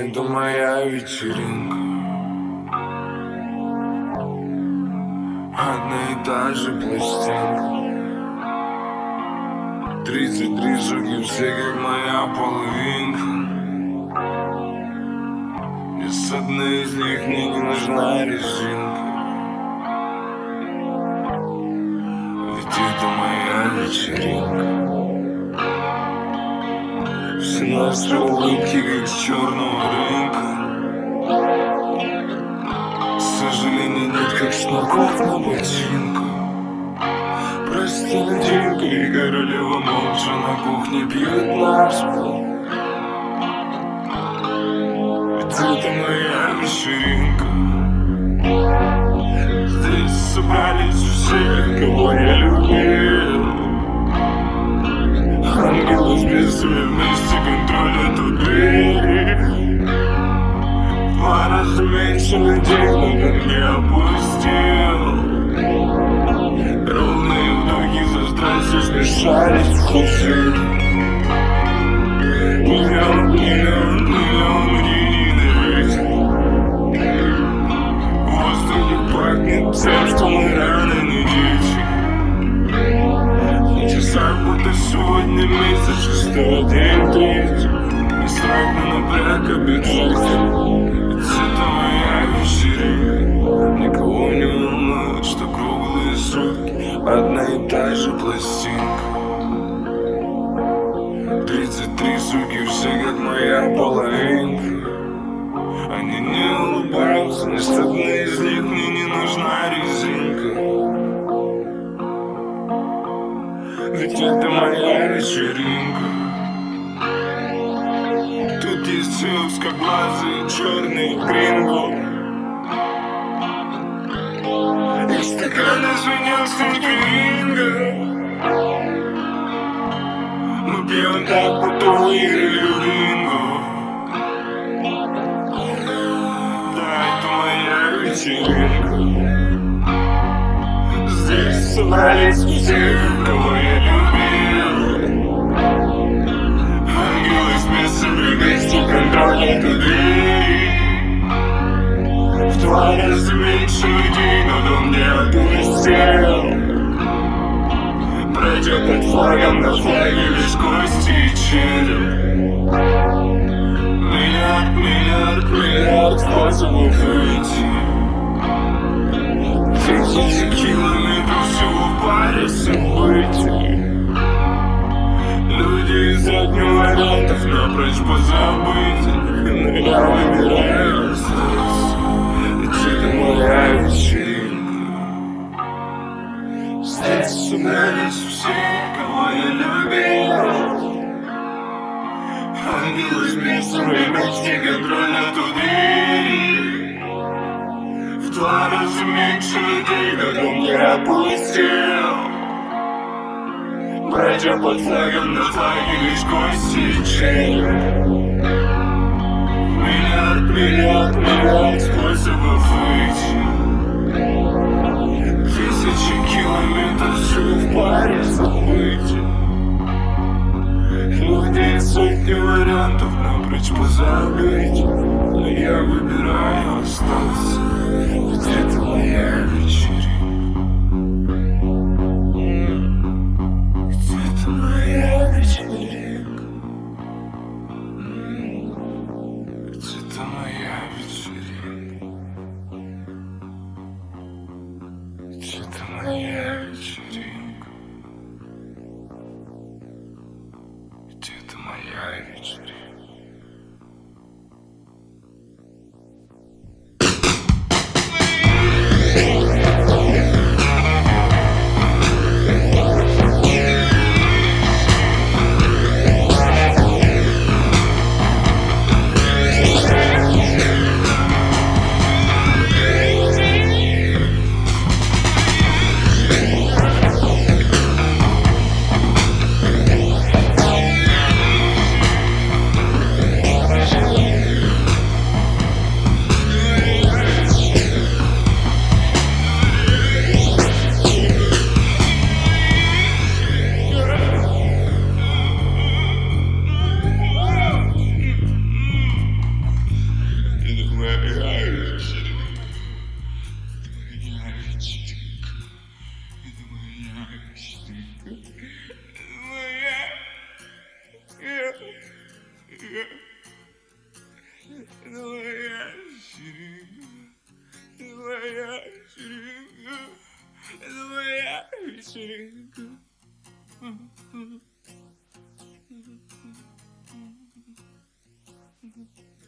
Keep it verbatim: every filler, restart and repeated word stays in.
Это моя вечеринка. Одна и та же пластинка. Тридцать три штуки, все как моя половинка. И с одной из них мне не нужна резинка. Ведь это моя вечеринка. Все наши улыбки, как с черного рынка. Сожалений нет, как шнурков на ботинках. Простолюдинка и королева молча на кухне пьют наш пол. Ведь это моя вечеринка. Здесь собрались все, кого я любил. Ангелы с бесами вместе контролят у двери. В два раза меньше людей, но ко мне опустил. Ровные вдохи за здрасте смешались в хуже. Миллион, миллион, миллион единиц. В воздухе пахнет тем, что мы рано не дети. На часах будто сегодня месяц шестой, день третий. И срок на напряг обижать. Ведь это моя вечеринка. Никого не волнует, что круглые сутки одна и та же пластинка. Тридцать три суки, все как моя половинка. Они не улыбаются, ни с одной из них мне не нужна резинка. Ведь это моя вечеринка. Тут есть все узкоглазые, черные гринго. И стаканы звенят снегиринго. Мы пьем так, будто выиграли в бинго. Да, это моя вечеринка. Здесь собрались все, кого я любил. Ангелы с бесами вместе контролят у двери. В два раза меньше людей, но дом не опустел. Пройдя под флагом, на флаге лишь кости и череп. Миллиард, миллиард, миллиард способов выйти. Тысячи километров всего в паре событий. Люди из сотни вариантов напрочь позабыть. Но я выбираю остаться. Ведь это моя вечеринка. Здесь собрались все, кого я любил. Ангелы с бесами вместе контролят у двери. В два раза меньше людей, но дом не опустил. Пройдя под флагом, на флаге лишь кости и череп. Миллиард, миллиард, миллиард способов выйти. Тысячи километров всего в паре событий. Люди из сотни вариантов напрочь позабыть. Но я выбираю остаться. Ведь это моя вечеринка. Ведь это моя вечеринка. Ведь это моя вечеринка. Ведь это моя вечеринка. Ведь это моя вечеринка. Yeah. Твоя вечеринка, твоя вечеринка, твоя вечеринка. Твоя вечеринка.